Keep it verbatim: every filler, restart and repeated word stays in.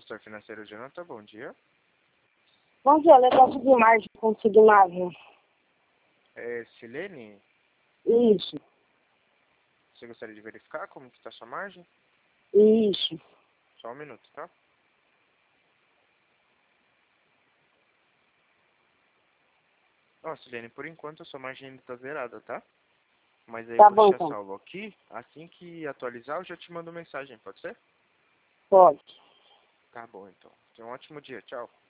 Consultor financeiro Jonathan, bom dia. Bom dia, negócio de margem consignável. É Silene, Isso, você gostaria de verificar como que está a sua margem? isso. Só um minuto, tá? Ó, Silene, por enquanto a sua margem ainda está zerada, tá? Mas aí Tá eu vou bom, deixar então. salvo aqui. Assim que atualizar, eu já te mando mensagem, pode ser? Pode. Tá bom, então. Tenha um ótimo dia. Tchau.